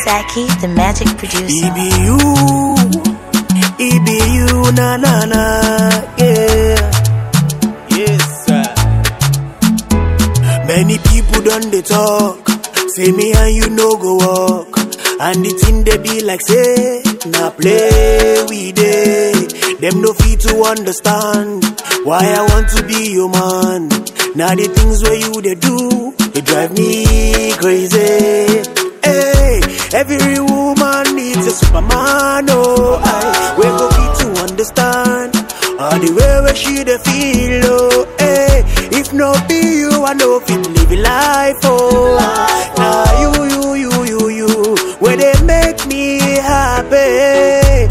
Zaki, the magic producer. It be you, na na na, yeah. Yes, sir. Many people done they talk, say me and you no go walk, and the thing they be like say, na play we day. Them no fit to understand why I want to be your man. Now the things where you they do, they drive me crazy. Hey, every woman needs a Superman, oh, we go fit to understand all the way where she they feel, oh, hey. If no be you, I know fit live life, oh. Now you, where they make me happy.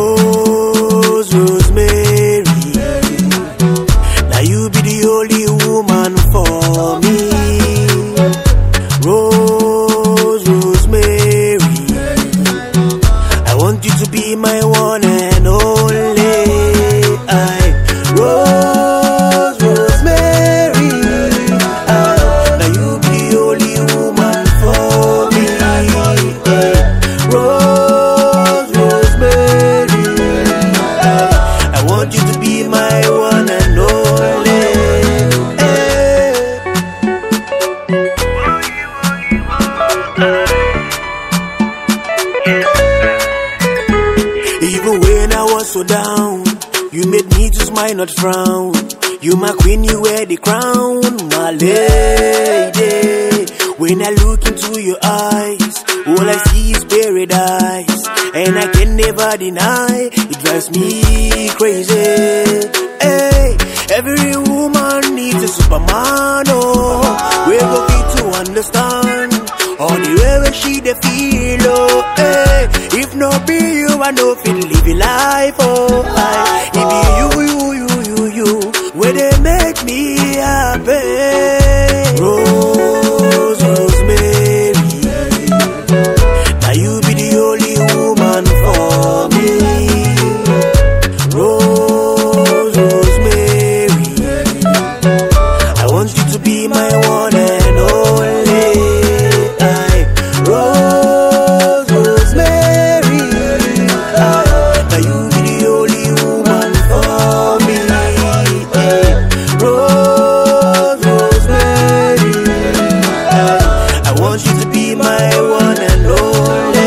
Rosemary, now you be the only woman for me. Rosemary, I want you to be my one and only. Rosemary, now you be the only woman for me. Rosemary, I want you to be my one and only. Even when I was so down, you made me to smile, not frown. You my queen, you wear the crown, my lady. When I look into your eyes, all I see is paradise, and I can never deny, it drives me crazy. Hey, every woman needs a Superman, oh. We go fit to understand all the way where she they feel, oh, hey. If no be you, I know fit live a life, oh, it be you, where they make me happy. Rosemary, now you be the only woman for me. Rosemary, I want you to be my one and only. Rosemary, now you be the only woman for me. Rosemary, I want you to be my one and only.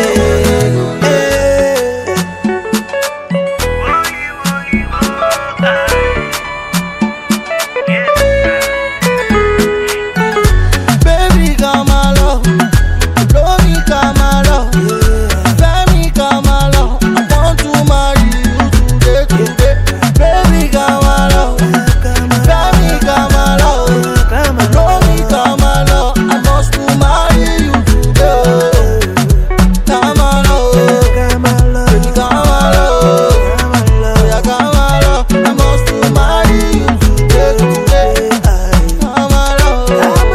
Baby, come along, blow me, come along, fly me, come along. I want to marry you today. Baby, come along, fly me, come along, blow me, come along. I must to marry you today. Come along, baby, come along, yeah, come along. I must to marry you today. Come along.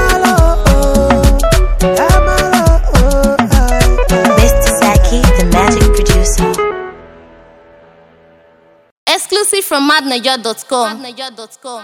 Mr. Zaki, the magic producer. Exclusive from madnaja.com.